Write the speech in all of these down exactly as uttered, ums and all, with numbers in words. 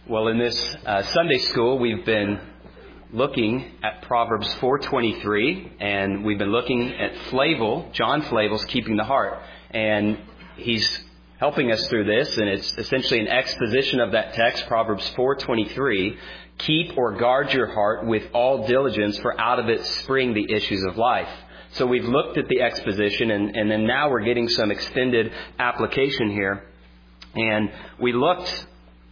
Well, in this uh, Sunday school, we've been looking at Proverbs four twenty-three, and we've been looking at Flavel, John Flavel's Keeping the Heart. And he's helping us through this, and it's essentially an exposition of that text, Proverbs four twenty-three. Keep or guard your heart with all diligence, for out of it spring the issues of life. So we've looked at the exposition, and, and then now we're getting some extended application here. And we looked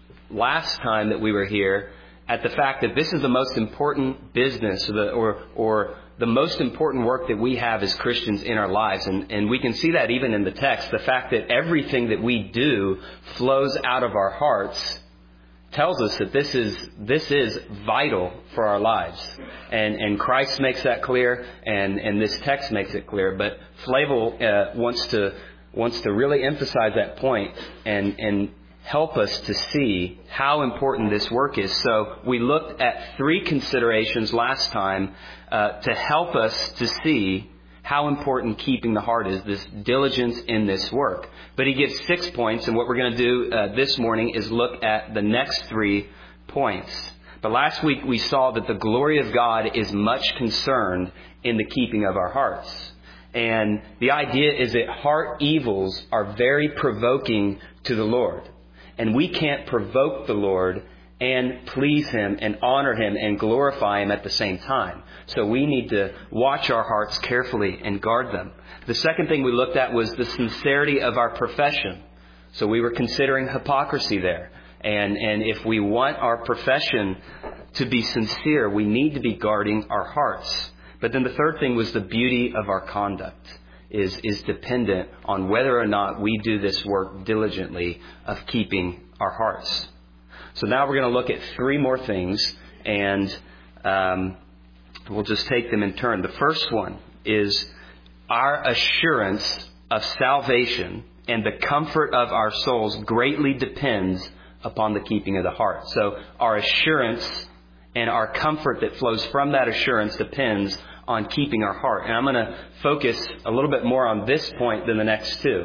last time that we were here at the fact that this is the most important business or the, or, or the most important work that we have as Christians in our lives. And, and we can see that even in the text. The fact that everything that we do flows out of our hearts tells us that this is this is vital for our lives. And and Christ makes that clear, and, and this text makes it clear. But Flavel uh, wants to wants to really emphasize that point and and help us to see how important this work is. So we looked at three considerations last time uh, to help us to see how important keeping the heart is, this diligence in this work. But he gives six points, and what we're going to do uh, this morning is look at the next three points. But last week we saw that the glory of God is much concerned in the keeping of our hearts. And the idea is that heart evils are very provoking to the Lord. And we can't provoke the Lord and please Him and honor Him and glorify Him at the same time. So we need to watch our hearts carefully and guard them. The second thing we looked at was the sincerity of our profession. So we were considering hypocrisy there. And, and if we want our profession to be sincere, we need to be guarding our hearts. But then the third thing was the beauty of our conduct. Is, is dependent on whether or not we do this work diligently of keeping our hearts. So now we're going to look at three more things, and um, we'll just take them in turn. The first one is our assurance of salvation and the comfort of our souls greatly depends upon the keeping of the heart. So our assurance and our comfort that flows from that assurance depends on keeping our heart. And I'm going to focus a little bit more on this point than the next two.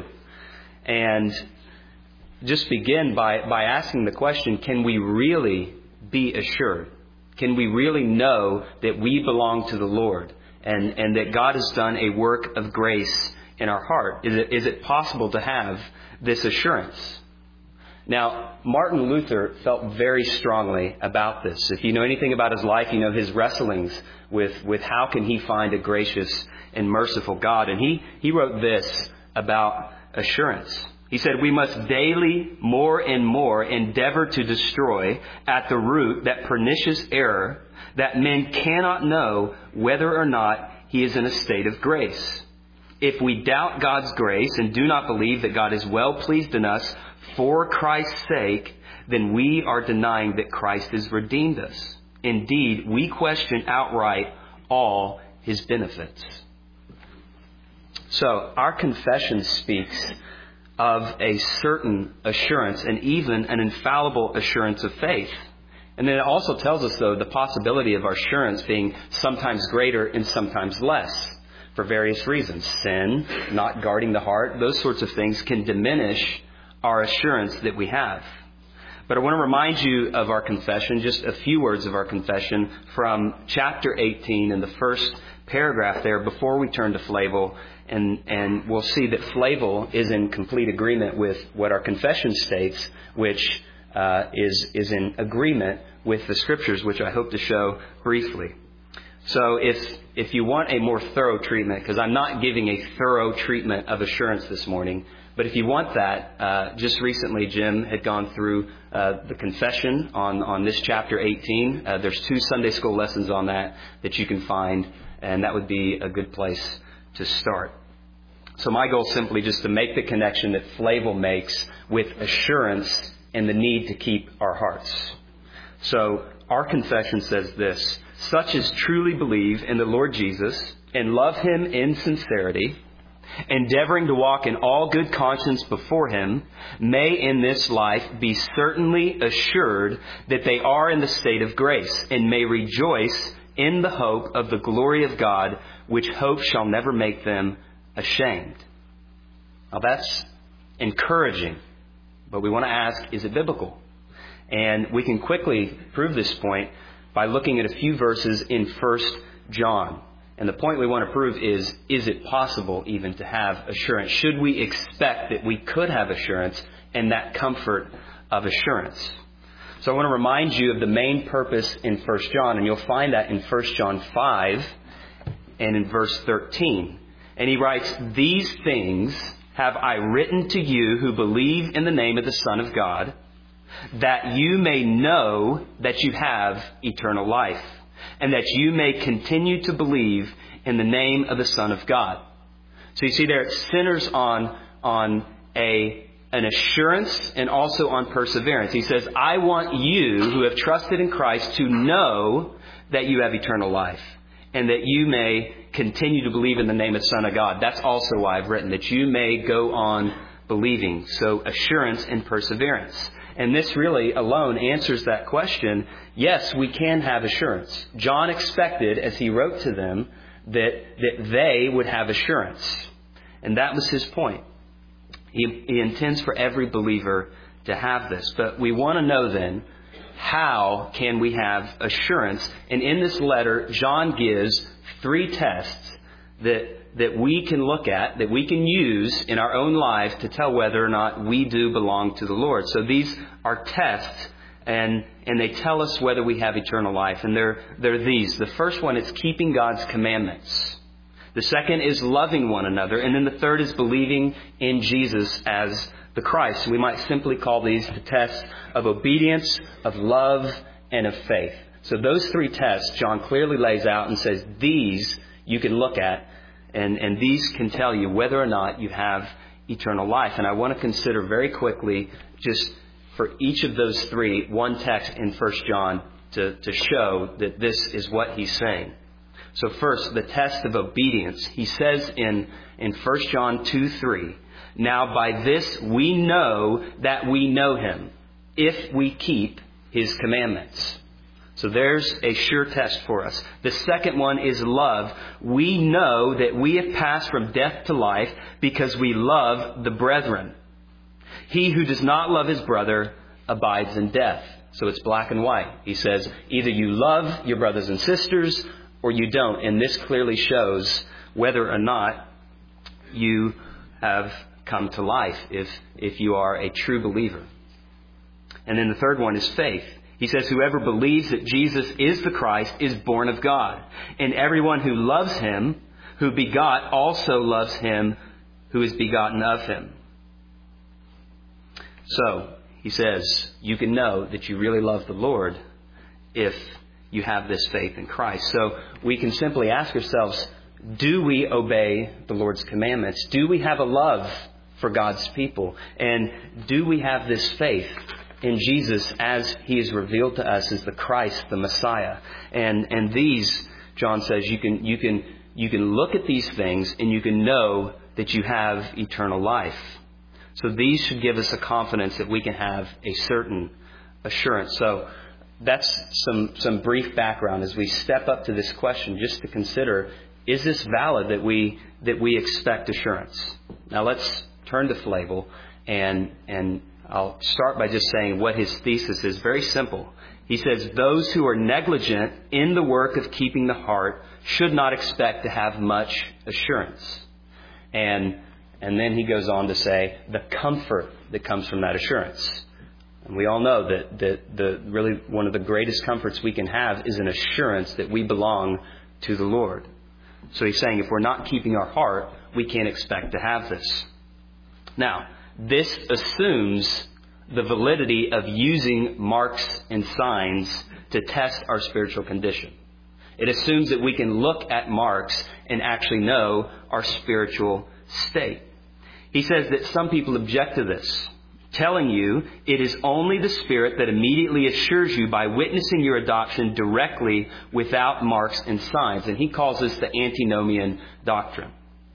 And just begin by, by asking the question, can we really be assured? Can we really know that we belong to the Lord and, and that God has done a work of grace in our heart? Is it, is it possible to have this assurance? Now, Martin Luther felt very strongly about this. If you know anything about his life, you know his wrestlings with, with how can he find a gracious and merciful God. And he, he wrote this about assurance. He said, "We must daily more and more endeavor to destroy at the root that pernicious error that men cannot know whether or not he is in a state of grace. If we doubt God's grace and do not believe that God is well pleased in us for Christ's sake, then we are denying that Christ has redeemed us. Indeed, we question outright all His benefits." So, our confession speaks of a certain assurance and even an infallible assurance of faith. And then it also tells us, though, the possibility of our assurance being sometimes greater and sometimes less for various reasons. Sin, not guarding the heart, those sorts of things can diminish our assurance that we have. But I want to remind you of our confession, just a few words of our confession from chapter eighteen in the first paragraph there before we turn to Flavel. And, and we'll see that Flavel is in complete agreement with what our confession states, which uh, is, is in agreement with the Scriptures, which I hope to show briefly. So if if you want a more thorough treatment, because I'm not giving a thorough treatment of assurance this morning, but if you want that, uh, just recently Jim had gone through uh, the confession on, on this chapter eighteen. Uh, there's two Sunday school lessons on that that you can find, and that would be a good place to start. So my goal is simply just to make the connection that Flavel makes with assurance and the need to keep our hearts. So our confession says this: "Such as truly believe in the Lord Jesus and love Him in sincerity, endeavoring to walk in all good conscience before Him, may in this life be certainly assured that they are in the state of grace, and may rejoice in the hope of the glory of God, which hope shall never make them ashamed." Now that's encouraging, but we want to ask, is it biblical? And we can quickly prove this point by looking at a few verses in First John. And the point we want to prove is, is it possible even to have assurance? Should we expect that we could have assurance and that comfort of assurance? So I want to remind you of the main purpose in First John, and you'll find that in First John five and in verse thirteen. And he writes, "These things have I written to you who believe in the name of the Son of God, that you may know that you have eternal life, and that you may continue to believe in the name of the Son of God." So you see there, it centers on, on a, an assurance and also on perseverance. He says, I want you who have trusted in Christ to know that you have eternal life, and that you may continue to believe in the name of the Son of God. That's also why I've written, that you may go on believing. So assurance and perseverance. And this really alone answers that question. Yes, we can have assurance. John expected, as he wrote to them, that, that they would have assurance. And that was his point. He, he intends for every believer to have this. But we want to know then, how can we have assurance? And in this letter, John gives three tests that that we can look at, that we can use in our own lives to tell whether or not we do belong to the Lord. So these are tests, and and they tell us whether we have eternal life. And they're, they're these. The first one is keeping God's commandments. The second is loving one another. And then the third is believing in Jesus as the Christ. We might simply call these the tests of obedience, of love, and of faith. So those three tests, John clearly lays out and says, these you can look at, and, and these can tell you whether or not you have eternal life. And I want to consider very quickly, just for each of those three, one text in First John to, to show that this is what he's saying. So first, the test of obedience. He says in, in First John two three, "Now by this we know that we know Him, if we keep His commandments." So there's a sure test for us. The second one is love. We know that we have passed from death to life because we love the brethren. He who does not love his brother abides in death. So it's black and white. He says, either you love your brothers and sisters or you don't. And this clearly shows whether or not you have come to life, if, if you are a true believer. And then the third one is faith. He says, whoever believes that Jesus is the Christ is born of God. And everyone who loves Him, who begot, also loves Him who is begotten of Him. So, he says, you can know that you really love the Lord if you have this faith in Christ. So, we can simply ask ourselves, do we obey the Lord's commandments? Do we have a love for God's people? And do we have this faith in Jesus as He is revealed to us as the Christ, the Messiah? And and these, John says, you can you can you can look at these things and you can know that you have eternal life. So these should give us a confidence that we can have a certain assurance. So that's some some brief background as we step up to this question, just to consider, is this valid that we that we expect assurance? Now let's turn to Flavel, and and I'll start by just saying what his thesis is. Very simple. He says, those who are negligent in the work of keeping the heart should not expect to have much assurance. And and then he goes on to say the comfort that comes from that assurance. And we all know that, that the really one of the greatest comforts we can have is an assurance that we belong to the Lord. So he's saying if we're not keeping our heart, we can't expect to have this. Now, this assumes the validity of using marks and signs to test our spiritual condition. It assumes that we can look at marks and actually know our spiritual state. He says that some people object to this, telling you it is only the Spirit that immediately assures you by witnessing your adoption directly without marks and signs. And he calls this the antinomian doctrine.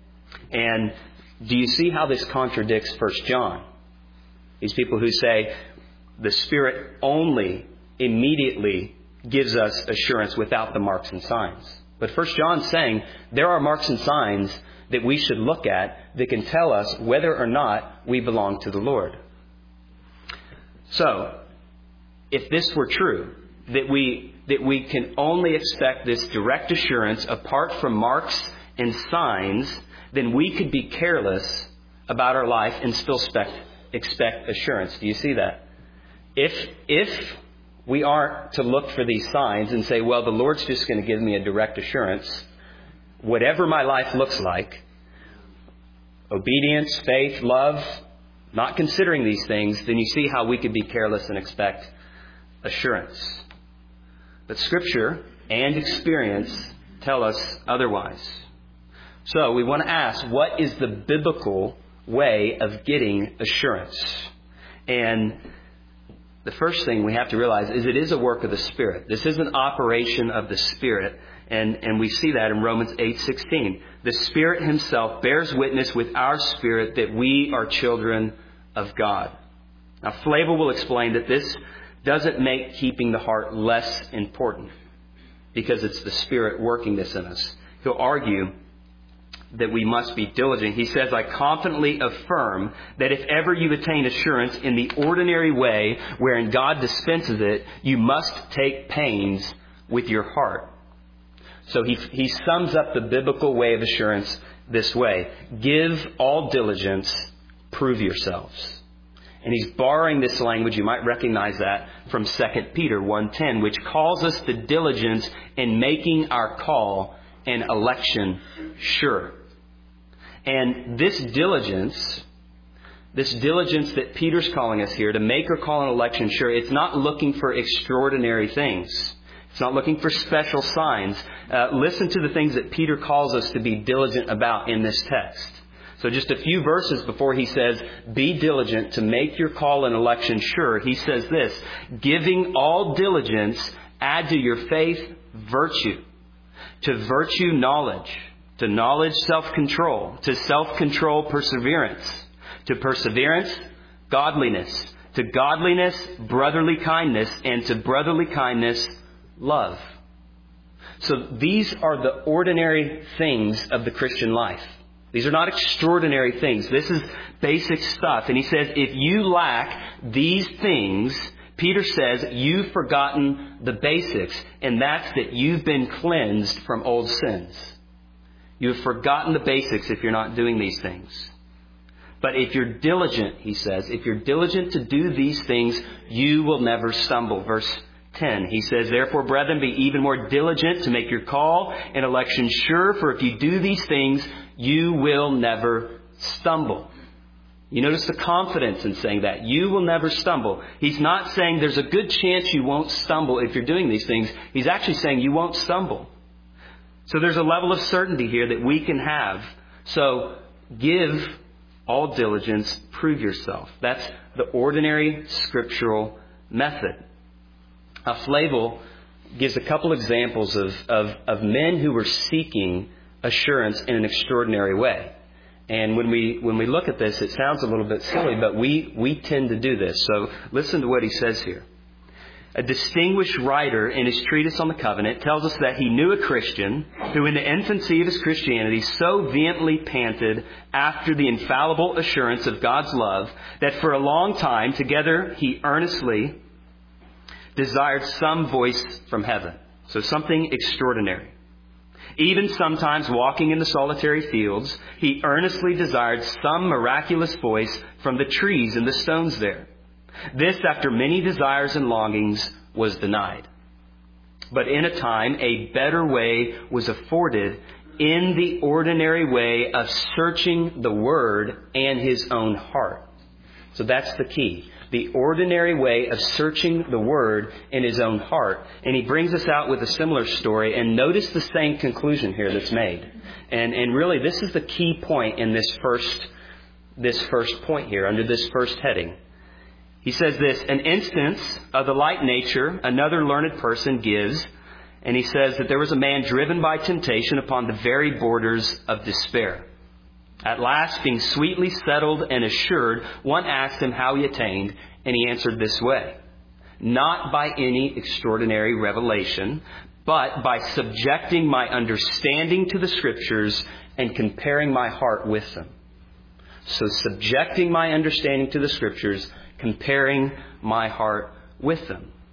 And do you see how this contradicts First John? These people who say the Spirit only immediately gives us assurance without the marks and signs. But First John's saying there are marks and signs that we should look at that can tell us whether or not we belong to the Lord. So, if this were true, that we that we can only expect this direct assurance apart from marks and signs, then we could be careless about our life and still expect, expect assurance. Do you see that? If if we aren't to look for these signs and say, well, the Lord's just going to give me a direct assurance, whatever my life looks like, obedience, faith, love, not considering these things, then you see how we could be careless and expect assurance. But Scripture and experience tell us otherwise. So we want to ask, what is the biblical way of getting assurance? And the first thing we have to realize is it is a work of the Spirit. This is an operation of the Spirit. And, and we see that in Romans eight sixteen. The Spirit Himself bears witness with our spirit that we are children of God. Now, Flavel will explain that this doesn't make keeping the heart less important because it's the Spirit working this in us. He'll argue that we must be diligent. He says, I confidently affirm that if ever you attain assurance in the ordinary way wherein God dispenses it, you must take pains with your heart. So he, he sums up the biblical way of assurance this way. Give all diligence, prove yourselves. And he's borrowing this language, you might recognize that, from Second Peter one ten, which calls us to diligence in making our call and election sure. And this diligence, this diligence that Peter's calling us here to make our call and election sure, it's not looking for extraordinary things. It's not looking for special signs. Uh, listen to the things that Peter calls us to be diligent about in this text. So just a few verses before he says, be diligent to make your call and election sure, he says this, giving all diligence, add to your faith virtue. To virtue, knowledge. To knowledge, self-control. To self-control, perseverance. To perseverance, godliness. To godliness, brotherly kindness. And to brotherly kindness, love. So these are the ordinary things of the Christian life. These are not extraordinary things. This is basic stuff. And he says, if you lack these things, Peter says, you've forgotten the basics. And that's that you've been cleansed from old sins. You've forgotten the basics if you're not doing these things. But if you're diligent, he says, if you're diligent to do these things, you will never stumble. Verse ten, he says, therefore, brethren, be even more diligent to make your call and election sure. For if you do these things, you will never stumble. You notice the confidence in saying that. You will never stumble. He's not saying there's a good chance you won't stumble if you're doing these things. He's actually saying you won't stumble. So there's a level of certainty here that we can have. So give all diligence, prove yourself. That's the ordinary scriptural method. Now, Flavel gives a couple examples of, of, of men who were seeking assurance in an extraordinary way. And when we when we look at this, it sounds a little bit silly, but we, we tend to do this. So listen to what he says here. A distinguished writer in his treatise on the covenant tells us that he knew a Christian who in the infancy of his Christianity so vehemently panted after the infallible assurance of God's love that for a long time together he earnestly desired some voice from heaven. So something extraordinary. Even sometimes walking in the solitary fields, he earnestly desired some miraculous voice from the trees and the stones there. This, after many desires and longings, was denied. But in a time, a better way was afforded in the ordinary way of searching the Word and his own heart. So that's the key. The ordinary way of searching the Word in his own heart. And he brings us out with a similar story. And notice the same conclusion here that's made. And, and really, this is the key point in this first, this first point here, under this first heading. He says this, an instance of the like nature another learned person gives. And he says that there was a man driven by temptation upon the very borders of despair. At last, being sweetly settled and assured, one asked him how he attained, and he answered this way. Not by any extraordinary revelation, but by subjecting my understanding to the Scriptures and comparing my heart with them. So subjecting my understanding to the Scriptures, comparing my heart with them.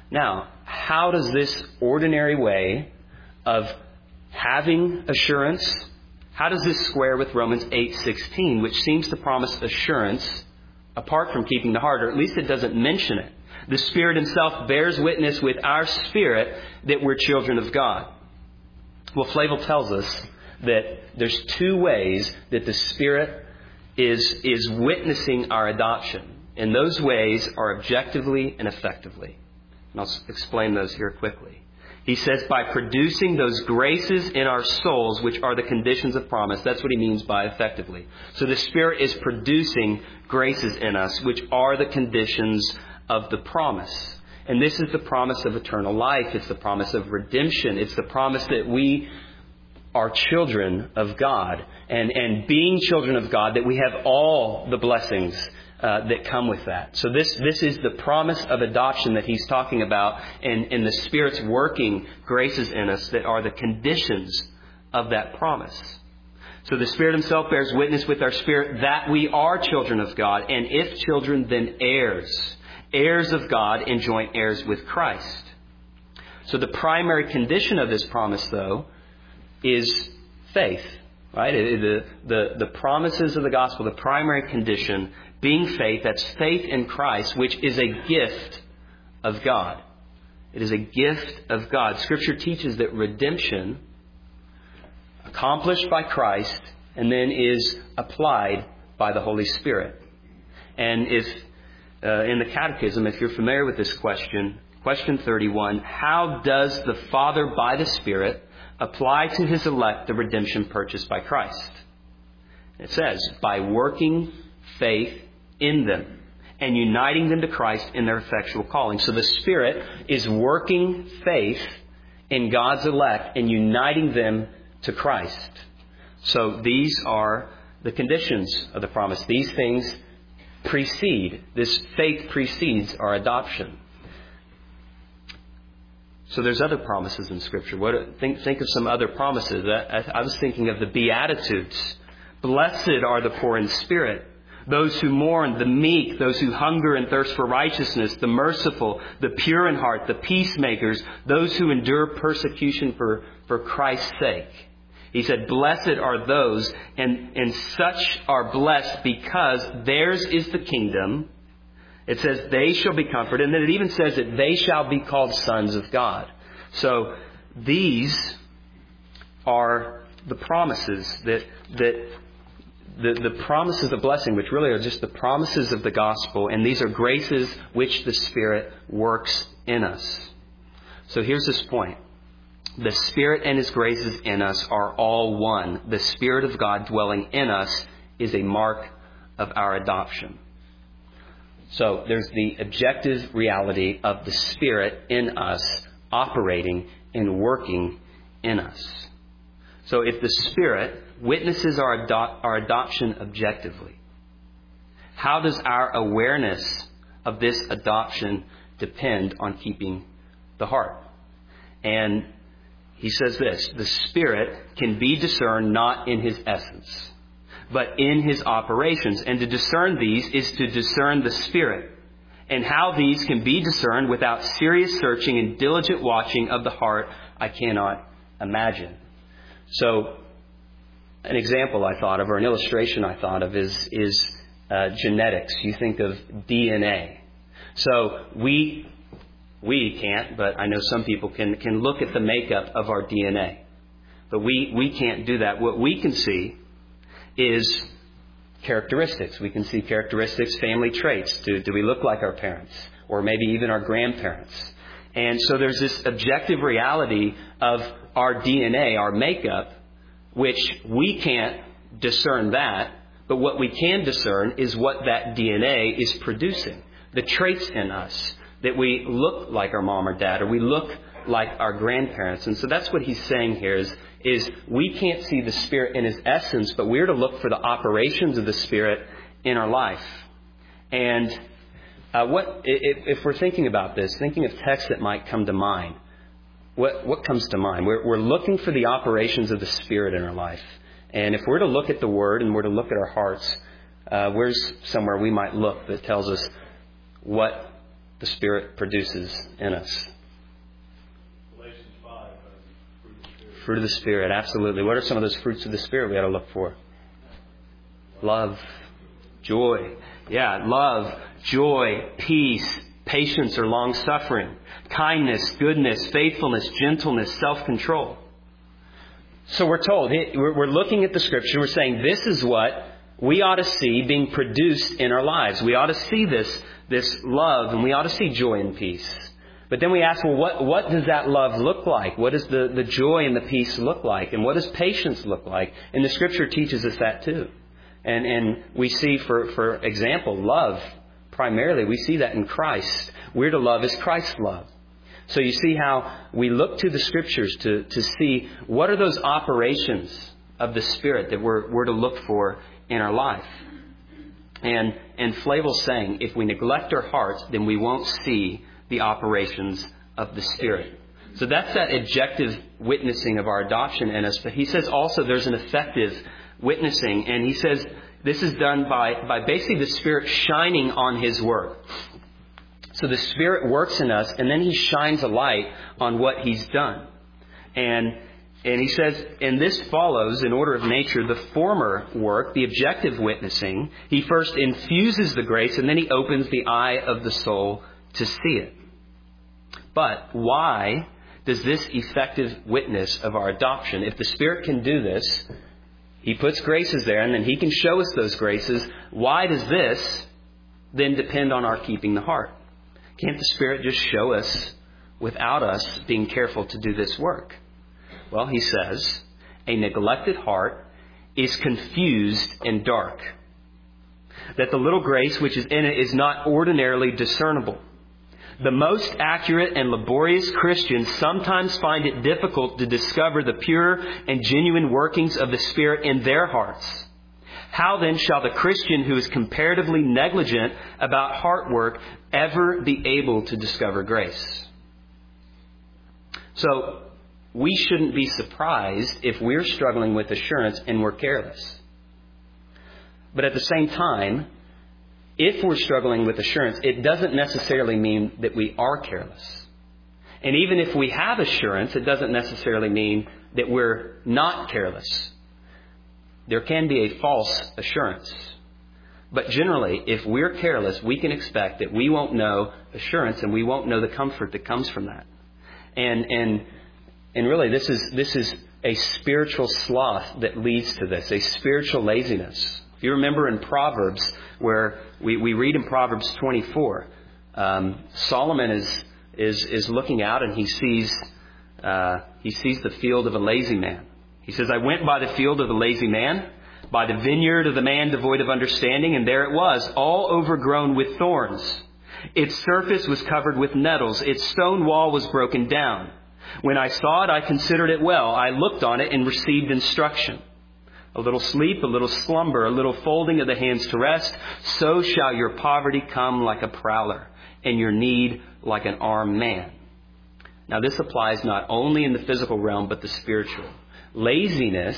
Now, how does this ordinary way of having assurance, how does this square with Romans eight sixteen, which seems to promise assurance apart from keeping the heart, or at least it doesn't mention it? The Spirit Himself bears witness with our spirit that we're children of God. Well, Flavel tells us that there's two ways that the Spirit is, is witnessing our adoption. And those ways are objectively and effectively. And I'll explain those here quickly. He says by producing those graces in our souls, which are the conditions of promise. That's what he means by effectively. So the Spirit is producing graces in us, which are the conditions of the promise. And this is the promise of eternal life. It's the promise of redemption. It's the promise that we are children of God. And, and being children of God, that we have all the blessings uh, that come with that. So this, this is the promise of adoption that he's talking about. And, and the Spirit's working graces in us that are the conditions of that promise. So the Spirit Himself bears witness with our spirit that we are children of God. And if children, then heirs. Heirs of God and joint heirs with Christ. So the primary condition of this promise, though, is faith. Right? The, the, the promises of the gospel, the primary condition being faith, that's faith in Christ, which is a gift of God. It is a gift of God. Scripture teaches that redemption, accomplished by Christ, and then is applied by the Holy Spirit. And if uh, in the Catechism, if you're familiar with this question, question thirty-one, how does the Father by the Spirit apply to His elect the redemption purchased by Christ? It says, by working faith in them and uniting them to Christ in their effectual calling. So the Spirit is working faith in God's elect and uniting them to Christ. So these are the conditions of the promise. These things precede, this faith precedes our adoption. So there's other promises in Scripture. What, think, think of some other promises. I, I was thinking of the Beatitudes. Blessed are the poor in spirit, those who mourn, the meek, those who hunger and thirst for righteousness, the merciful, the pure in heart, the peacemakers, those who endure persecution for, for Christ's sake. He said, blessed are those, and, and such are blessed because theirs is the kingdom. It says they shall be comforted. And then it even says that they shall be called sons of God. So these are the promises that, that the, the promises of blessing, which really are just the promises of the gospel. And these are graces which the Spirit works in us. So here's this point. The Spirit and His graces in us are all one. The Spirit of God dwelling in us is a mark of our adoption. So there's the objective reality of the Spirit in us operating and working in us. So if the Spirit witnesses our, ado- our adoption objectively, how does our awareness of this adoption depend on keeping the heart? And he says this, the Spirit can be discerned not in His essence, but in His operations. And to discern these is to discern the Spirit. And how these can be discerned without serious searching and diligent watching of the heart, I cannot imagine. So, an example I thought of, or an illustration I thought of, is, is uh, genetics. You think of D N A. So, we... We can't, but I know some people can, can look at the makeup of our D N A. But we, we can't do that. What we can see is characteristics. We can see characteristics, family traits. Do, do we look like our parents? Or maybe even our grandparents? And so there's this objective reality of our D N A, our makeup, which we can't discern that. But what we can discern is what that D N A is producing. The traits in us. That we look like our mom or dad, or we look like our grandparents. And so that's what he's saying here is, is we can't see the Spirit in His essence, but we're to look for the operations of the Spirit in our life. And uh, what if, if we're thinking about this, thinking of texts that might come to mind, what, what comes to mind? We're, we're looking for the operations of the Spirit in our life. And if we're to look at the Word and we're to look at our hearts, uh, where's somewhere we might look that tells us what the Spirit produces in us. Galatians five, uh, fruit of the Spirit. Fruit of the Spirit, absolutely. What are some of those fruits of the Spirit we ought to look for? Love, joy. Yeah, love, joy, peace, patience or long-suffering, kindness, goodness, faithfulness, gentleness, self-control. So we're told, we're looking at the Scripture, we're saying this is what we ought to see being produced in our lives. We ought to see this, this love, and we ought to see joy and peace. But then we ask, well, what, what does that love look like? What does the, the joy and the peace look like? And what does patience look like? And the Scripture teaches us that too. And, and we see, for, for example, love, primarily, we see that in Christ. We're to love as Christ loved. So you see how we look to the Scriptures to, to see what are those operations of the Spirit that we're, we're to look for in our life. And, and Flavel's saying, if we neglect our hearts, then we won't see the operations of the Spirit. So that's that objective witnessing of our adoption in us. But he says also there's an effective witnessing. And he says this is done by, by basically the Spirit shining on His work. So the Spirit works in us, and then He shines a light on what He's done. And And he says, and this follows, in order of nature, the former work, the objective witnessing. He first infuses the grace, and then He opens the eye of the soul to see it. But why does this effective witness of our adoption, if the Spirit can do this, He puts graces there, and then He can show us those graces, why does this then depend on our keeping the heart? Can't the Spirit just show us without us being careful to do this work? Well, he says, a neglected heart is confused and dark. That the little grace which is in it is not ordinarily discernible. The most accurate and laborious Christians sometimes find it difficult to discover the pure and genuine workings of the Spirit in their hearts. How then shall the Christian who is comparatively negligent about heart work ever be able to discover grace? So, we shouldn't be surprised if we're struggling with assurance and we're careless. But at the same time, if we're struggling with assurance, it doesn't necessarily mean that we are careless. And even if we have assurance, it doesn't necessarily mean that we're not careless. There can be a false assurance. But generally, if we're careless, we can expect that we won't know assurance and we won't know the comfort that comes from that. And and And really, this is this is a spiritual sloth that leads to this, a spiritual laziness. If you remember in Proverbs, where we, we read in Proverbs twenty-four, um, Solomon is is is looking out and he sees uh, he sees the field of a lazy man. He says, "I went by the field of the lazy man, by the vineyard of the man devoid of understanding, and there it was, all overgrown with thorns. Its surface was covered with nettles. Its stone wall was broken down. When I saw it, I considered it well. I looked on it and received instruction. A little sleep, a little slumber, a little folding of the hands to rest. So shall your poverty come like a prowler, and your need like an armed man." Now, this applies not only in the physical realm, but the spiritual. Laziness,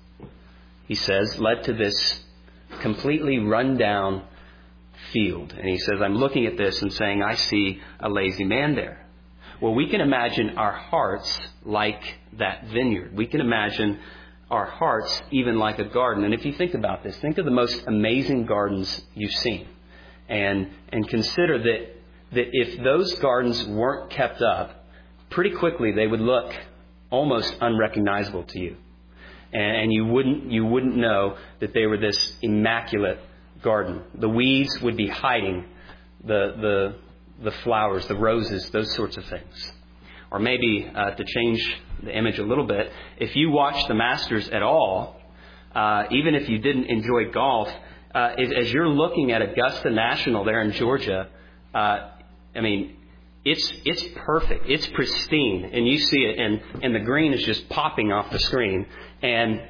he says, led to this completely run-down field. And he says, I'm looking at this and saying, I see a lazy man there. Well, we can imagine our hearts like that vineyard. We can imagine our hearts even like a garden. And if you think about this, think of the most amazing gardens you've seen. And and consider that, that if those gardens weren't kept up, pretty quickly they would look almost unrecognizable to you. And, and you wouldn't you wouldn't know that they were this immaculate garden. The weeds would be hiding the the the flowers, the roses, those sorts of things. Or maybe, uh, to change the image a little bit, if you watch the Masters at all, uh, even if you didn't enjoy golf, uh, as, as you're looking at Augusta National there in Georgia, uh, I mean, it's it's perfect. It's pristine. And you see it, and, and the green is just popping off the screen. And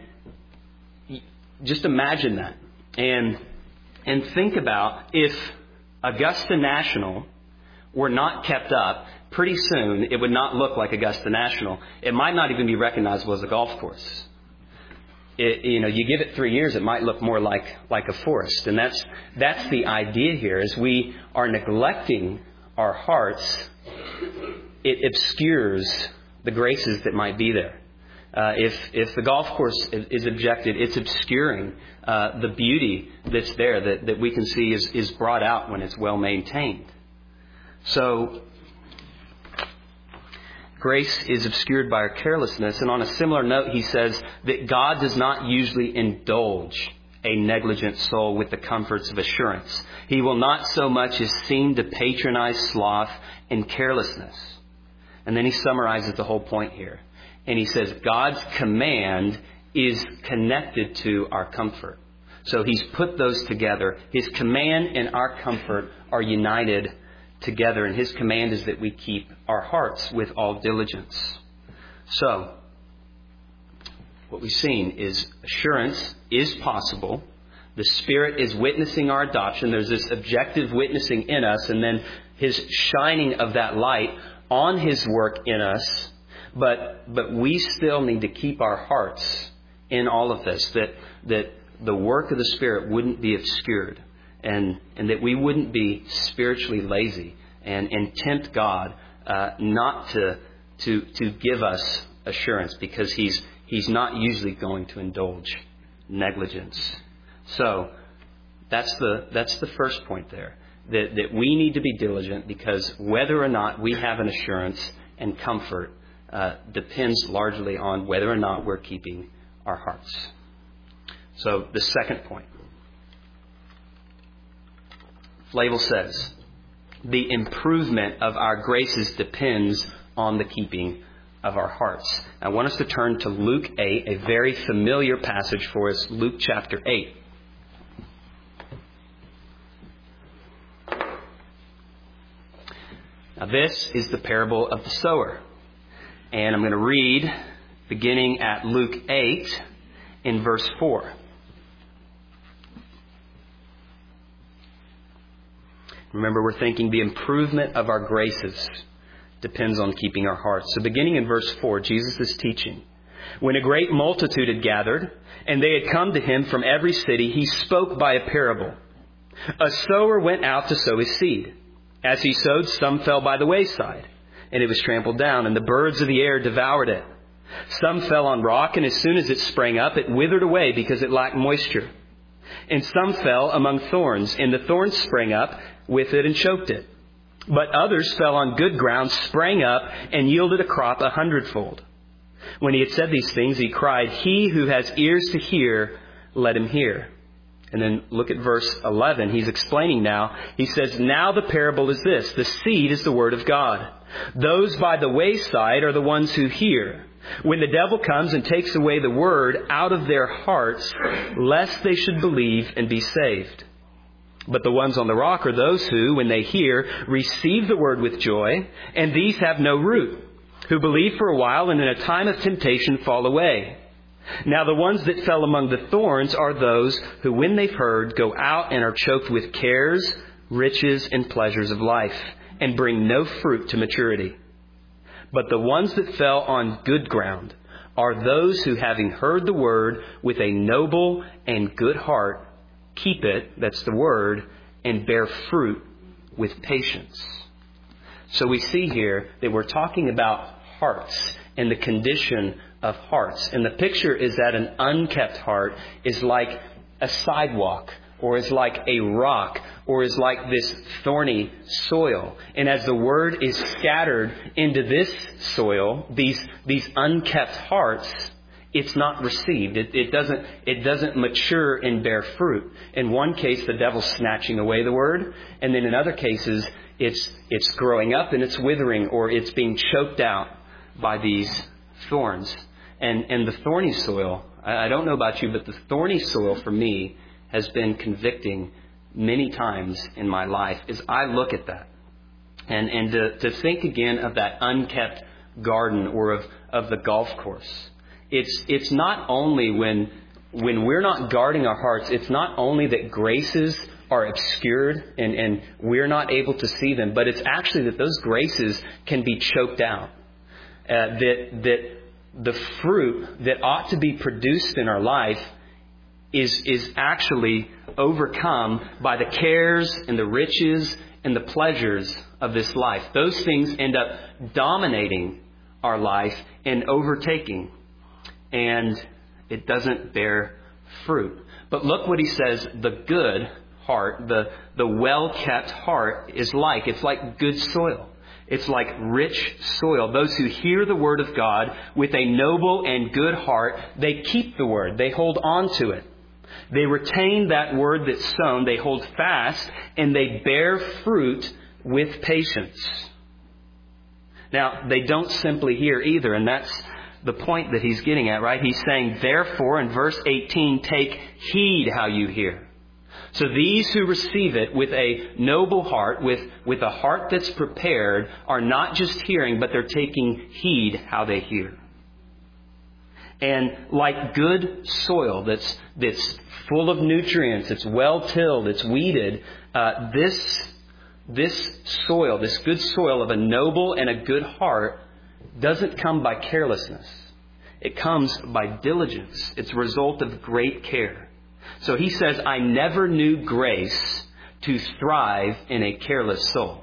just imagine that. And and think about if Augusta National were not kept up, pretty soon it would not look like Augusta National. It might not even be recognizable as a golf course. It, you know, you give it three years, it might look more like, like a forest. And that's that's the idea here, is we are neglecting our hearts, it obscures the graces that might be there. Uh, if if the golf course is objected, it's obscuring uh, the beauty that's there that, that we can see is, is brought out when it's well maintained. So grace is obscured by our carelessness. And on a similar note, he says that God does not usually indulge a negligent soul with the comforts of assurance. He will not so much as seem to patronize sloth and carelessness. And then he summarizes the whole point here. And he says God's command is connected to our comfort. So he's put those together. His command and our comfort are united together. And his command is that we keep our hearts with all diligence. So what we've seen is assurance is possible. The Spirit is witnessing our adoption. There's this objective witnessing in us, and then his shining of that light on his work in us. But but we still need to keep our hearts in all of this, that that the work of the Spirit wouldn't be obscured, and, and that we wouldn't be spiritually lazy and, and tempt God uh, not to to to give us assurance, because he's he's not usually going to indulge negligence. So that's the that's the first point there. That that we need to be diligent, because whether or not we have an assurance and comfort uh, depends largely on whether or not we're keeping our hearts. So the second point. Flavel says, the improvement of our graces depends on the keeping of our hearts. I want us to turn to Luke eight, a very familiar passage for us, Luke chapter eight. Now this is the parable of the sower. And I'm going to read beginning at Luke eight in verse four. Remember, we're thinking the improvement of our graces depends on keeping our hearts. So beginning in verse four, Jesus is teaching. When a great multitude had gathered, and they had come to him from every city, he spoke by a parable. A sower went out to sow his seed. As he sowed, some fell by the wayside, and it was trampled down, and the birds of the air devoured it. Some fell on rock, and as soon as it sprang up, it withered away because it lacked moisture. And some fell among thorns, and the thorns sprang up with it and choked it. But others fell on good ground, sprang up, and yielded a crop a hundredfold. When he had said these things, he cried, "He who has ears to hear, let him hear." And then look at verse eleven. He's explaining now. He says, "Now the parable is this. The seed is the word of God. Those by the wayside are the ones who hear. When the devil comes and takes away the word out of their hearts, lest they should believe and be saved. But the ones on the rock are those who, when they hear, receive the word with joy, and these have no root, who believe for a while and in a time of temptation fall away. Now the ones that fell among the thorns are those who, when they've heard, go out and are choked with cares, riches, and pleasures of life, and bring no fruit to maturity. But the ones that fell on good ground are those who, having heard the word with a noble and good heart, keep it," that's the word, "and bear fruit with patience." So we see here that we're talking about hearts and the condition of hearts. And the picture is that an unkept heart is like a sidewalk, or is like a rock, or is like this thorny soil. And as the word is scattered into this soil, these these unkept hearts, it's not received. It, it doesn't it doesn't mature and bear fruit. In one case, the devil's snatching away the word, and then in other cases, it's it's growing up and it's withering, or it's being choked out by these thorns. And and the thorny soil, I, I don't know about you, but the thorny soil for me has been convicting many times in my life as I look at that. And and to, to think again of that unkept garden, or of, of the golf course. It's it's not only when when we're not guarding our hearts, it's not only that graces are obscured and, and we're not able to see them, but it's actually that those graces can be choked out. Uh, that that the fruit that ought to be produced in our life is is actually overcome by the cares and the riches and the pleasures of this life. Those things end up dominating our life and overtaking. And it doesn't bear fruit. But look what he says the good heart, the, the well-kept heart is like. It's like good soil. It's like rich soil. Those who hear the word of God with a noble and good heart, they keep the word. They hold on to it. They retain that word that's sown. They hold fast and they bear fruit with patience. Now, they don't simply hear either, and that's the point that he's getting at, right? He's saying, therefore, in verse eighteen, take heed how you hear. So these who receive it with a noble heart, with, with a heart that's prepared, are not just hearing, but they're taking heed how they hear. And like good soil that's, that's full of nutrients, it's well-tilled, it's weeded, uh, this, this soil, this good soil of a noble and a good heart doesn't come by carelessness. It comes by diligence. It's a result of great care. So he says, I never knew grace to thrive in a careless soul.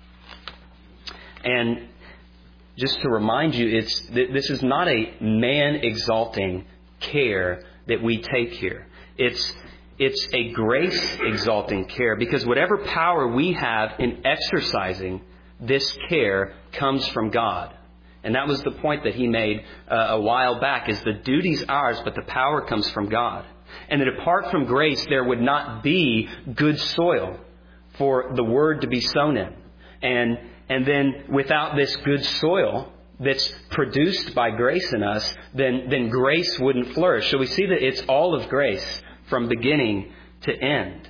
And just to remind you, it's this is not a man-exalting care that we take here. It's it's a grace-exalting care, because whatever power we have in exercising this care comes from God. And that was the point that he made uh, a while back, is the duty's ours, but the power comes from God. And that apart from grace, there would not be good soil for the word to be sown in. And and then without this good soil that's produced by grace in us, then, then grace wouldn't flourish. So we see that it's all of grace from beginning to end.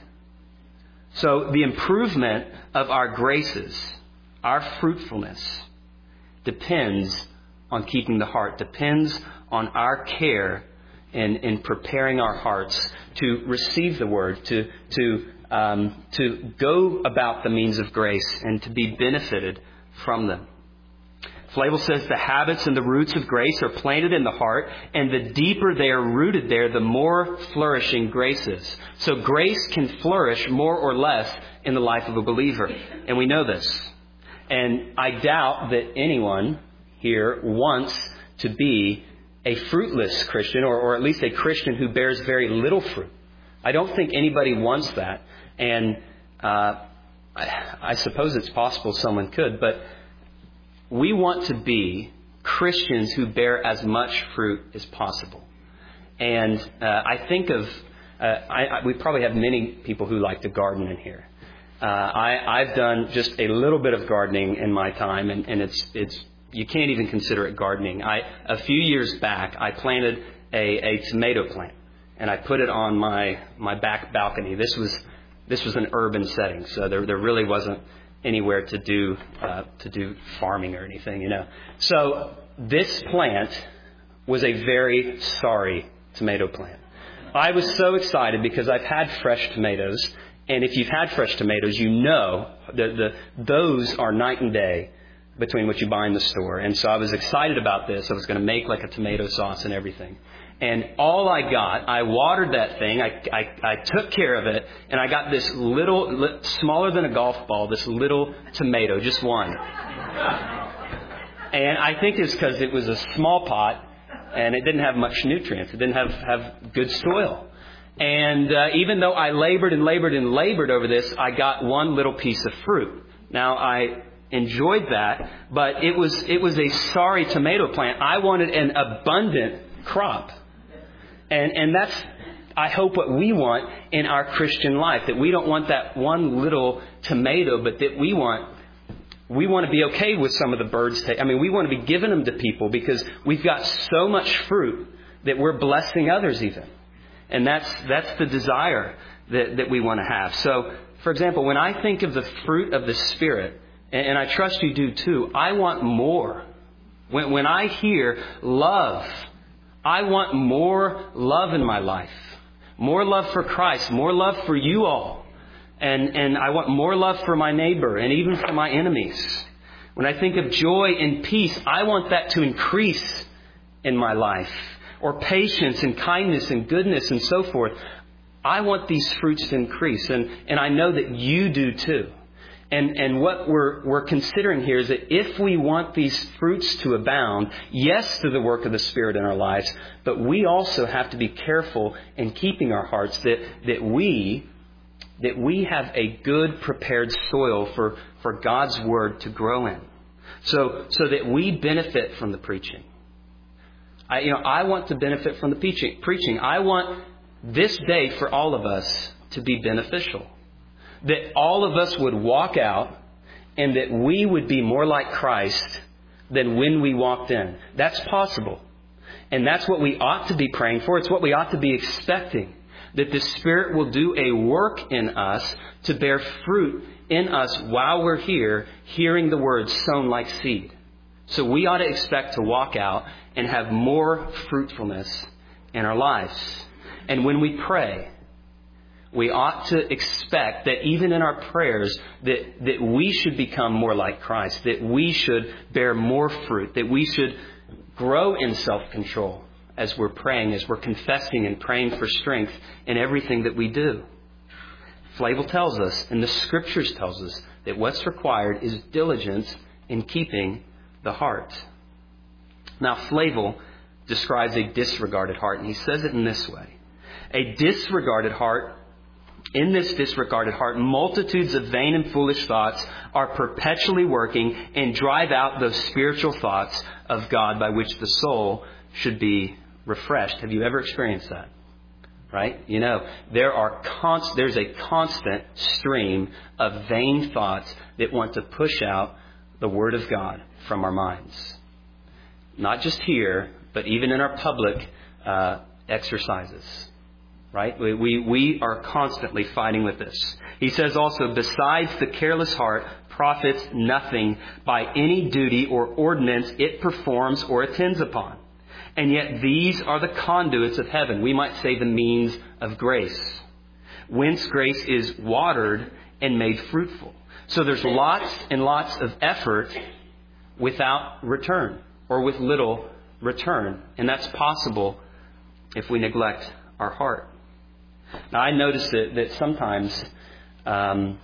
So the improvement of our graces, our fruitfulness, depends on keeping the heart, depends on our care in, in preparing our hearts to receive the word, to to um, to go about the means of grace and to be benefited from them. Flavel says the habits and the roots of grace are planted in the heart, and the deeper they are rooted there, the more flourishing grace is. So grace can flourish more or less in the life of a believer, and we know this. And I doubt that anyone here wants to be a fruitless Christian, or, or at least a Christian who bears very little fruit. I don't think anybody wants that. And uh, I, I suppose it's possible someone could, but we want to be Christians who bear as much fruit as possible. And uh, I think of, uh, I, I, we probably have many people who like to garden in here. Uh, I, I've done just a little bit of gardening in my time, and, and it's it's you can't even consider it gardening. I a few years back, I planted a, a tomato plant, and I put it on my, my back balcony. This was this was an urban setting, so there there really wasn't anywhere to do uh, to do farming or anything, you know. So this plant was a very sorry tomato plant. I was so excited because I've had fresh tomatoes. And if you've had fresh tomatoes, you know that the, those are night and day between what you buy in the store. And so I was excited about this. I was going to make like a tomato sauce and everything. And all I got, I watered that thing. I, I, I took care of it. And I got this little, li- smaller than a golf ball, this little tomato, just one. And I think it's because it was a small pot and it didn't have much nutrients. It didn't have, have good soil. And uh, even though I labored and labored and labored over this, I got one little piece of fruit. Now, I enjoyed that, but it was it was a sorry tomato plant. I wanted an abundant crop. And and that's, I hope, what we want in our Christian life. That we don't want that one little tomato, but that we want we want to be okay with some of the birds. Ta- I mean, we want to be giving them to people because we've got so much fruit that we're blessing others even. And that's that's the desire that, that we want to have. So, for example, when I think of the fruit of the Spirit, and, and I trust you do too, I want more. When, when I hear love, I want more love in my life. More love for Christ. More love for you all. And, and I want more love for my neighbor and even for my enemies. When I think of joy and peace, I want that to increase in my life. Or patience and kindness and goodness and so forth. I want these fruits to increase. And, and I know that you do too. And, and what we're, we're considering here is that if we want these fruits to abound, yes to the work of the Spirit in our lives, but we also have to be careful in keeping our hearts that, that we that we have a good prepared soil for, for God's Word to grow in. So, so that we benefit from the preaching. I, you know, I want to benefit from the preaching. Preaching. I want this day for all of us to be beneficial. That all of us would walk out and that we would be more like Christ than when we walked in. That's possible. And that's what we ought to be praying for. It's what we ought to be expecting. That the Spirit will do a work in us to bear fruit in us while we're here, hearing the Word sown like seed. So we ought to expect to walk out and have more fruitfulness in our lives. And when we pray, we ought to expect that even in our prayers, that, that we should become more like Christ, that we should bear more fruit, that we should grow in self-control as we're praying, as we're confessing and praying for strength in everything that we do. Flavel tells us, and the Scriptures tells us, that what's required is diligence in keeping the heart. Now, Flavel describes a disregarded heart, and he says it in this way. A disregarded heart, in this disregarded heart, multitudes of vain and foolish thoughts are perpetually working and drive out those spiritual thoughts of God by which the soul should be refreshed. Have you ever experienced that? Right? You know, there are const- there's a constant stream of vain thoughts that want to push out the Word of God from our minds. Not just here, but even in our public uh, exercises. Right? We, we, we are constantly fighting with this. He says also, besides the careless heart profits nothing by any duty or ordinance it performs or attends upon. And yet these are the conduits of heaven. We might say the means of grace. Whence grace is watered and made fruitful. So there's lots and lots of effort without return, or with little return. And that's possible if we neglect our heart. Now, I notice that, that sometimes um,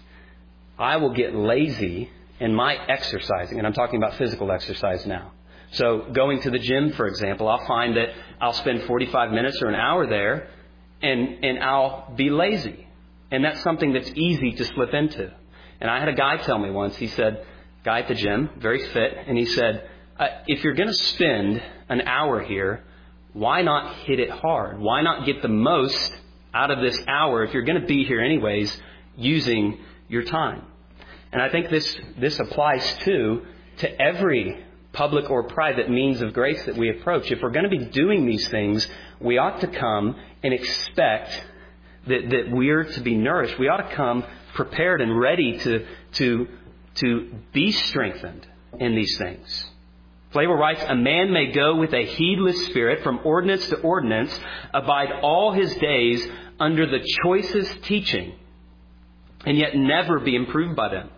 I will get lazy in my exercising, and I'm talking about physical exercise now. So going to the gym, for example, I'll find that I'll spend forty-five minutes or an hour there, and, and I'll be lazy. And that's something that's easy to slip into. And I had a guy tell me once, he said, guy at the gym, very fit, and he said, uh, if you're going to spend an hour here, why not hit it hard? Why not get the most out of this hour if you're going to be here anyways, using your time? And I think this this applies too to every public or private means of grace that we approach. If we're going to be doing these things, we ought to come and expect that, that we're to be nourished. We ought to come prepared and ready to, to, to be strengthened in these things. Flavel writes, a man may go with a heedless spirit from ordinance to ordinance, abide all his days under the choicest teaching, and yet never be improved by them.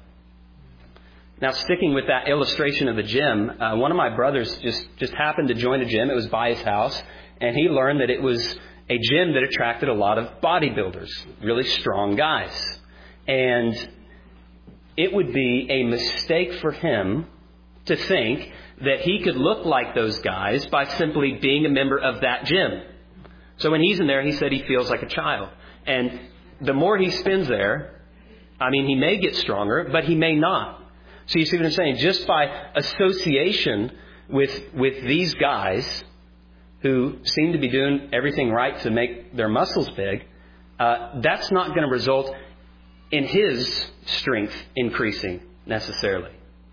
Now, sticking with that illustration of the gym, uh, one of my brothers just, just happened to join a gym. It was by his house, and he learned that it was a gym that attracted a lot of bodybuilders, really strong guys. And it would be a mistake for him to think that he could look like those guys by simply being a member of that gym. So when he's in there, he said he feels like a child. And the more he spends there, I mean, he may get stronger, but he may not. So you see what I'm saying? Just by association with with these guys who seem to be doing everything right to make their muscles big, uh, that's not going to result in his strength increasing necessarily.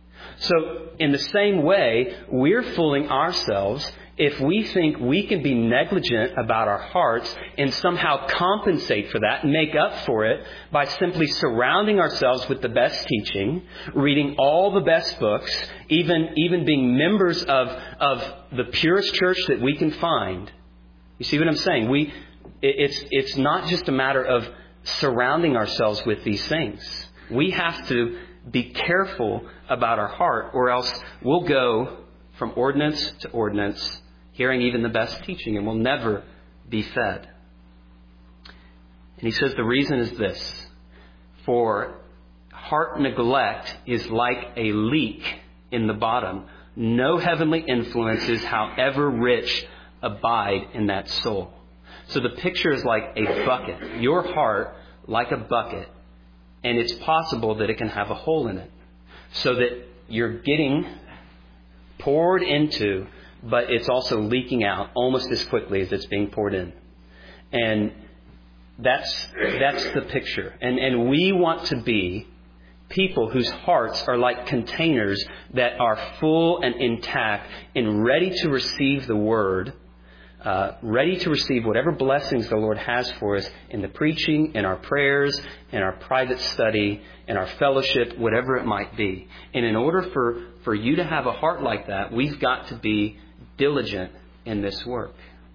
So in the same way, we're fooling ourselves if we think we can be negligent about our hearts and somehow compensate for that and make up for it by simply surrounding ourselves with the best teaching, reading all the best books, even, even being members of, of the purest church that we can find. You see what I'm saying? We, it's, it's not just a matter of surrounding ourselves with these things. We have to be careful about our heart, or else we'll go from ordinance to ordinance, hearing even the best teaching, and we'll never be fed. And he says the reason is this: for heart neglect is like a leak in the bottom. No heavenly influences, however rich, abide in that soul. So the picture is like a bucket. Your heart, like a bucket, and it's possible that it can have a hole in it. So that you're getting poured into, but it's also leaking out almost as quickly as it's being poured in. And that's that's the picture. And and we want to be people whose hearts are like containers that are full and intact and ready to receive the Word, uh, ready to receive whatever blessings the Lord has for us in the preaching, in our prayers, in our private study, in our fellowship, whatever it might be. And in order for, for you to have a heart like that, we've got to be diligent in this work.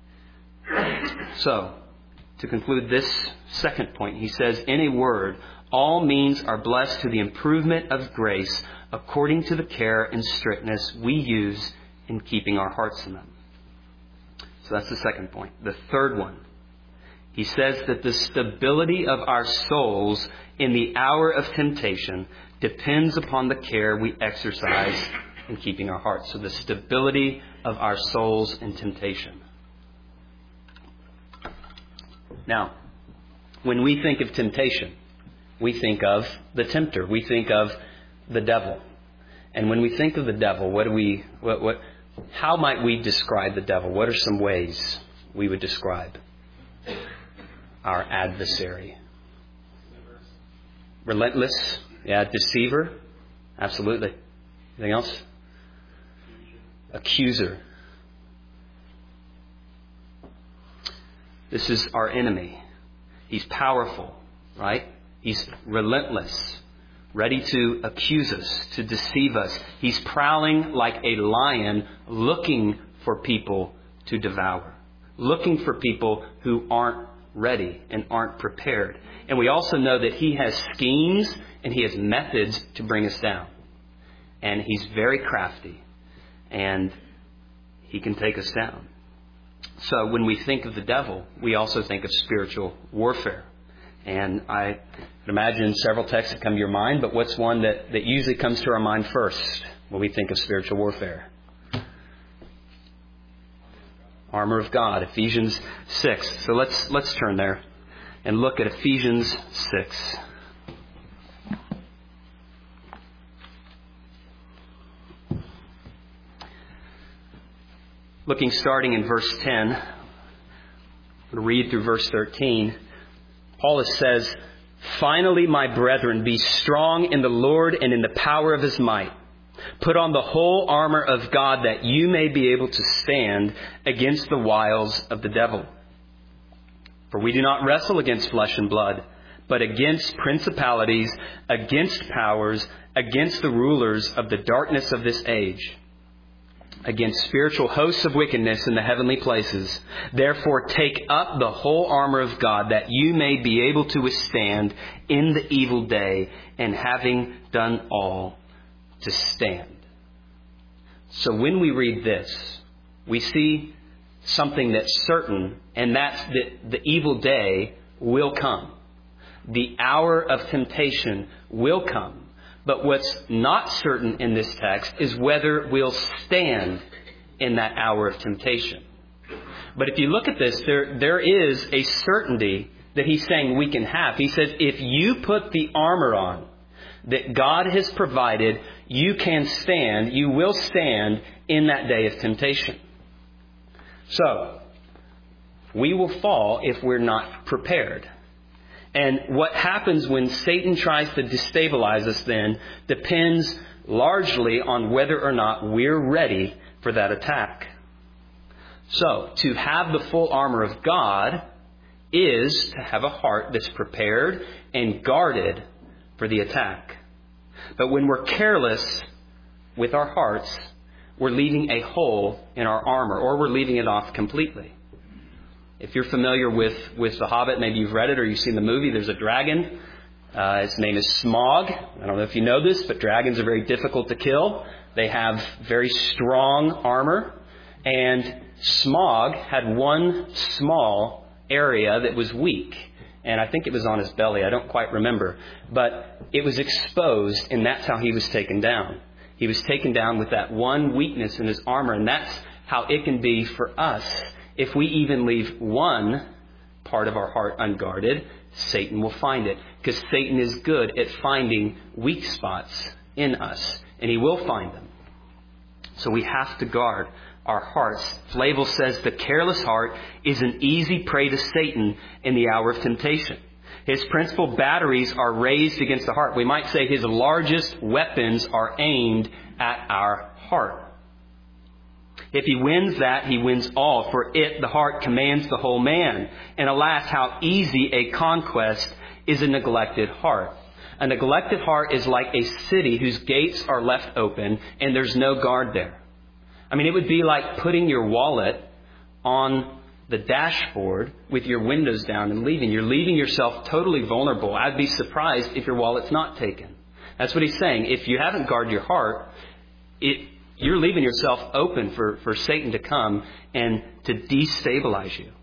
So, to conclude this second point, he says, in a word, all means are blessed to the improvement of grace according to the care and strictness we use in keeping our hearts in them. So that's the second point. The third one, he says that the stability of our souls in the hour of temptation depends upon the care we exercise in keeping our hearts. So the stability of our souls in temptation. Now, when we think of temptation, we think of the tempter. We think of the devil. And when we think of the devil, what do we, what, what, how might we describe the devil? What are some ways we would describe our adversary? Relentless. Yeah, deceiver. Absolutely. Anything else? Accuser. This is our enemy. He's powerful, right? He's relentless, ready to accuse us, to deceive us. He's prowling like a lion, looking for people to devour, looking for people who aren't ready and aren't prepared. And we also know that he has schemes and he has methods to bring us down. And he's very crafty, and he can take us down. So when we think of the devil, we also think of spiritual warfare. And I imagine several texts that come to your mind, but what's one that, that usually comes to our mind first when we think of spiritual warfare? Armor of God, Ephesians six. So let's let's turn there and look at Ephesians six. Looking starting in verse ten, I'm going to read through verse thirteen. Paul says, "Finally, my brethren, be strong in the Lord and in the power of His might. Put on the whole armor of God that you may be able to stand against the wiles of the devil. For we do not wrestle against flesh and blood, but against principalities, against powers, against the rulers of the darkness of this age, against spiritual hosts of wickedness in the heavenly places. Therefore take up the whole armor of God that you may be able to withstand in the evil day, and having done all, to stand." So when we read this, we see something that's certain, and that's that the evil day will come. The hour of temptation will come. But what's not certain in this text is whether we'll stand in that hour of temptation. But if you look at this, there there is a certainty that he's saying we can have. He says, if you put the armor on that God has provided, you can stand, you will stand in that day of temptation. So, we will fall if we're not prepared. And what happens when Satan tries to destabilize us then depends largely on whether or not we're ready for that attack. So, to have the full armor of God is to have a heart that's prepared and guarded for the attack. But when we're careless with our hearts, we're leaving a hole in our armor, or we're leaving it off completely. If you're familiar with, with The Hobbit, maybe you've read it or you've seen the movie, there's a dragon. Uh, his name is Smaug. I don't know if you know this, but dragons are very difficult to kill. They have very strong armor. And Smaug had one small area that was weak. And I think it was on his belly. I don't quite remember. But it was exposed, and that's how he was taken down. He was taken down with that one weakness in his armor, and that's how it can be for us. If we even leave one part of our heart unguarded, Satan will find it. Because Satan is good at finding weak spots in us, and he will find them. So we have to guard our hearts. Flavel says the careless heart is an easy prey to Satan in the hour of temptation. His principal batteries are raised against the heart. We might say his largest weapons are aimed at our heart. If he wins that, he wins all. For it, the heart, commands the whole man. And alas, how easy a conquest is a neglected heart. A neglected heart is like a city whose gates are left open and there's no guard there. I mean, it would be like putting your wallet on the dashboard with your windows down and leaving. You're leaving yourself totally vulnerable. I'd be surprised if your wallet's not taken. That's what he's saying. If you haven't guarded your heart, it, you're leaving yourself open for, for Satan to come and to destabilize you.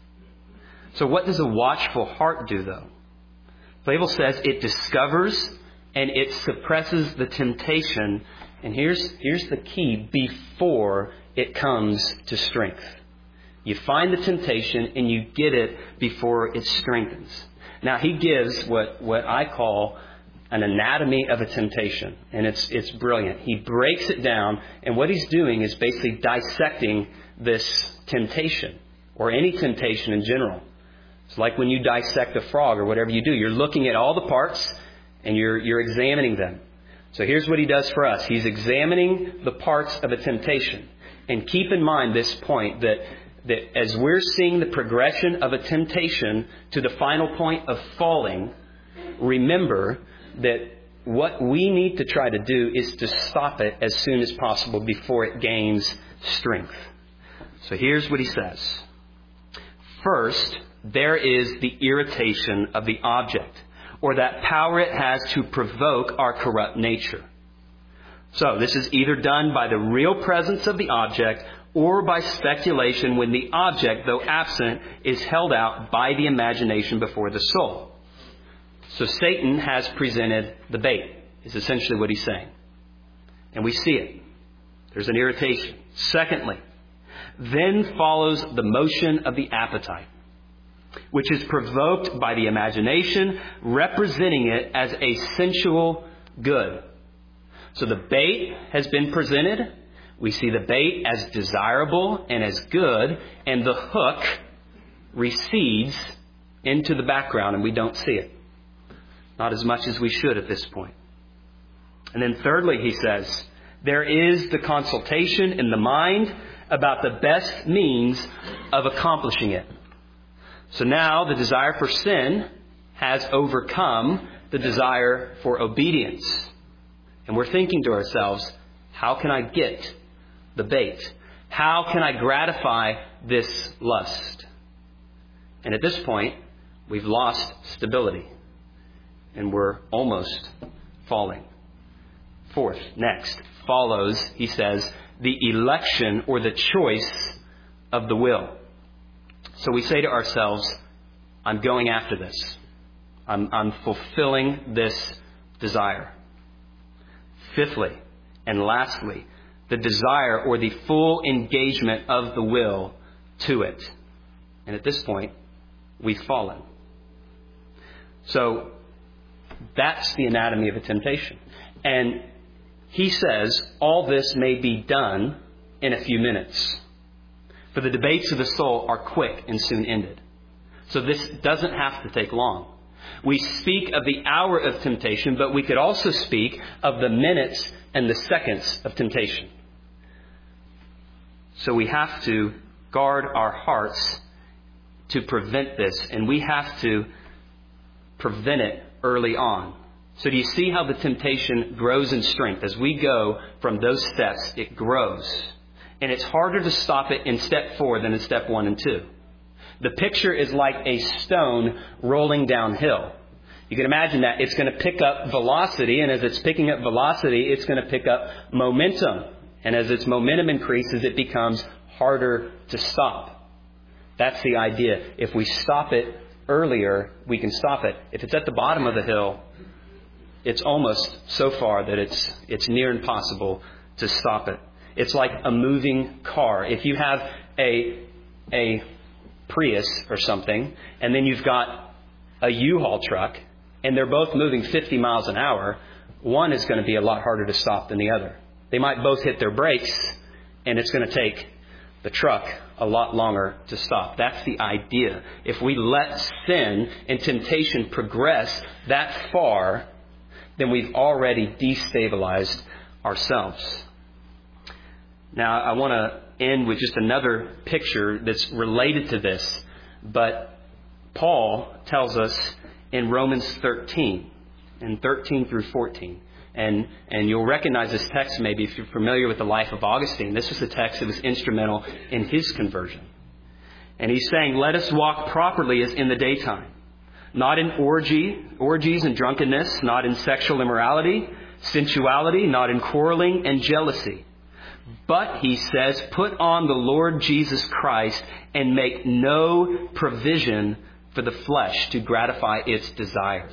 So what does a watchful heart do, though? Flavel says it discovers and it suppresses the temptation. And here's, here's the key, before it comes to strength. You find the temptation and you get it before it strengthens. Now, he gives what, what I call an anatomy of a temptation. And it's, it's brilliant. He breaks it down. And what he's doing is basically dissecting this temptation, or any temptation in general. It's like when you dissect a frog or whatever you do. You're looking at all the parts and you're, you're examining them. So here's what he does for us. He's examining the parts of a temptation. And keep in mind this point, that, that as we're seeing the progression of a temptation to the final point of falling, remember that what we need to try to do is to stop it as soon as possible before it gains strength. So here's what he says. First, there is the irritation of the object, or that power it has to provoke our corrupt nature. So this is either done by the real presence of the object or by speculation when the object, though absent, is held out by the imagination before the soul. So Satan has presented the bait, is essentially what he's saying. And we see it. There's an irritation. Secondly, then follows the motion of the appetite, which is provoked by the imagination, representing it as a sensual good. So the bait has been presented. We see the bait as desirable and as good, and the hook recedes into the background and we don't see it. Not as much as we should at this point. And then thirdly, he says, there is the consultation in the mind about the best means of accomplishing it. So now the desire for sin has overcome the desire for obedience. And we're thinking to ourselves, how can I get the bait? How can I gratify this lust? And at this point, we've lost stability. And we're almost falling. Fourth, next, follows, he says, the election or the choice of the will. So we say to ourselves, I'm going after this. I'm, I'm fulfilling this desire. Fifthly, and lastly, the desire or the full engagement of the will to it. And at this point, we've fallen. So that's the anatomy of a temptation. And he says all this may be done in a few minutes. For the debates of the soul are quick and soon ended. So this doesn't have to take long. We speak of the hour of temptation, but we could also speak of the minutes and the seconds of temptation. So we have to guard our hearts to prevent this, and we have to prevent it early on. So do you see how the temptation grows in strength? As we go from those steps, it grows. And it's harder to stop it in step four than in step one and two. The picture is like a stone rolling downhill. You can imagine that it's going to pick up velocity, and as it's picking up velocity, it's going to pick up momentum. And as its momentum increases, it becomes harder to stop. That's the idea. If we stop it earlier, we can stop it. If it's at the bottom of the hill, it's almost so far that it's it's near impossible to stop it. It's like a moving car. If you have a a Prius or something, and then you've got a U-Haul truck, and they're both moving fifty miles an hour, one is going to be a lot harder to stop than the other. They might both hit their brakes, and it's going to take the truck a lot longer to stop. That's the idea. If we let sin and temptation progress that far, then we've already destabilized ourselves. Now, I want to end with just another picture that's related to this. But Paul tells us in Romans thirteen, in thirteen through fourteen. And and you'll recognize this text maybe if you're familiar with the life of Augustine. This was the text that was instrumental in his conversion. And he's saying, let us walk properly as in the daytime. Not in orgy, orgies and drunkenness, not in sexual immorality, sensuality, not in quarreling and jealousy. But, he says, put on the Lord Jesus Christ and make no provision for the flesh to gratify its desires.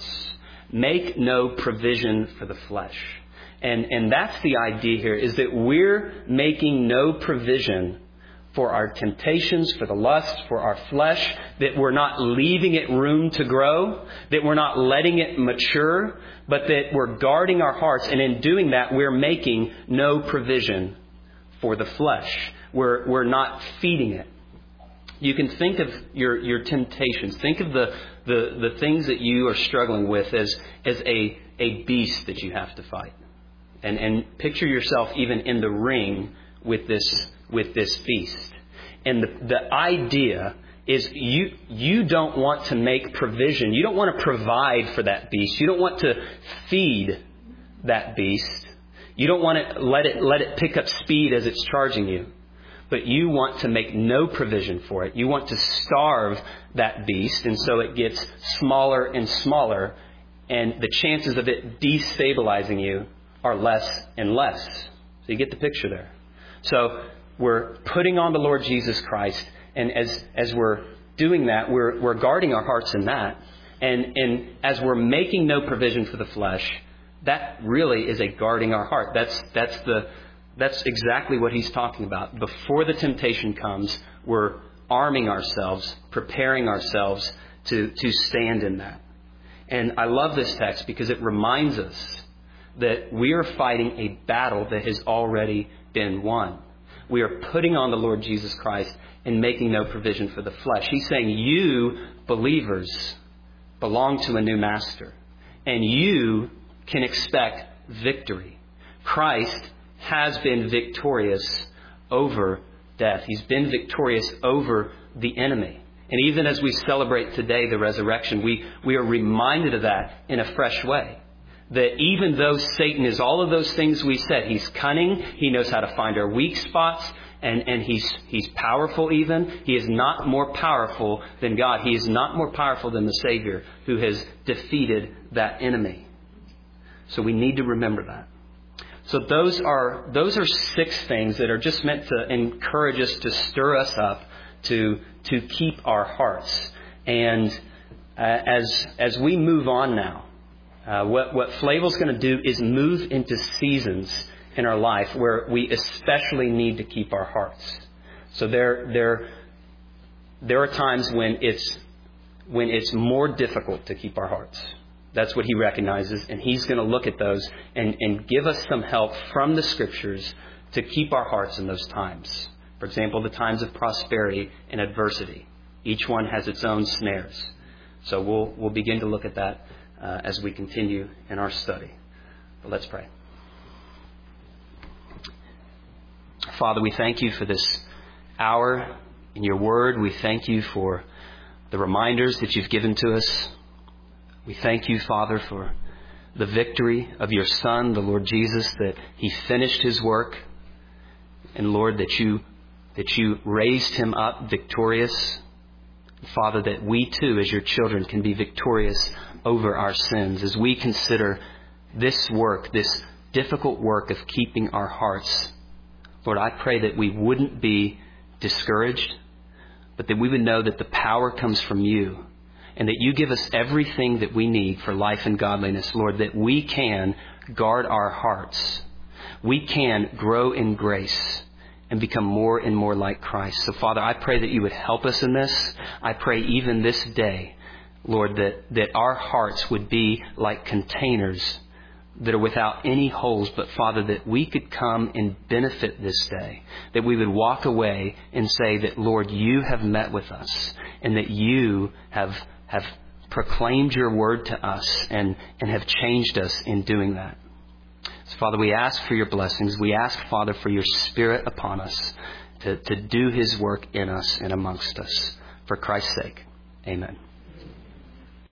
Make no provision for the flesh. And, and that's the idea here, is that we're making no provision for our temptations, for the lust, for our flesh, that we're not leaving it room to grow, that we're not letting it mature, but that we're guarding our hearts. And in doing that, we're making no provision for the flesh. We're, we're not feeding it. You can think of your, your temptations. Think of the, the, the things that you are struggling with as, as a, a beast that you have to fight. And, and picture yourself even in the ring with this, with this beast. And the, the idea is you, you don't want to make provision. You don't want to provide for that beast. You don't want to feed that beast. You don't want to let it, let it pick up speed as it's charging you. But you want to make no provision for it. You want to starve that beast, and so it gets smaller and smaller, and the chances of it destabilizing you are less and less. So you get the picture there. So we're putting on the Lord Jesus Christ, and as as we're doing that, we're we're guarding our hearts in that. And and as we're making no provision for the flesh, that really is a guarding our heart. That's that's the That's exactly what he's talking about. Before the temptation comes, we're arming ourselves, preparing ourselves to, to stand in that. And I love this text because it reminds us that we are fighting a battle that has already been won. We are putting on the Lord Jesus Christ and making no provision for the flesh. He's saying you, believers, belong to a new master. And you can expect victory. Christ has been victorious over death. He's been victorious over the enemy. And even as we celebrate today the resurrection, we, we are reminded of that in a fresh way. That even though Satan is all of those things we said, he's cunning, he knows how to find our weak spots, and, and he's, he's powerful even. He is not more powerful than God. He is not more powerful than the Savior who has defeated that enemy. So we need to remember that. So those are those are six things that are just meant to encourage us, to stir us up, to to keep our hearts. And uh, as as we move on now, uh, what what Flavel's going to do is move into seasons in our life where we especially need to keep our hearts. So there there there are times when it's when it's more difficult to keep our hearts. That's what he recognizes, and he's going to look at those and, and give us some help from the Scriptures to keep our hearts in those times. For example, the times of prosperity and adversity. Each one has its own snares. So we'll we'll begin to look at that uh, as we continue in our study. But let's pray. Father, we thank you for this hour in your word. We thank you for the reminders that you've given to us. We thank you, Father, for the victory of your Son, the Lord Jesus, that he finished his work. And Lord, that you that you raised him up victorious. Father, that we too, as your children, can be victorious over our sins. As we consider this work, this difficult work of keeping our hearts, Lord, I pray that we wouldn't be discouraged, but that we would know that the power comes from you. and that you give us everything that we need for life and godliness, Lord, that we can guard our hearts. We can grow in grace and become more and more like Christ. So, Father, I pray that you would help us in this. I pray even this day, Lord, that, that our hearts would be like containers that are without any holes, but, Father, that we could come and benefit this day, that we would walk away and say that, Lord, you have met with us and that you have have proclaimed your word to us and, and have changed us in doing that. So, Father, we ask for your blessings. We ask, Father, for your Spirit upon us to, to do his work in us and amongst us. For Christ's sake, amen.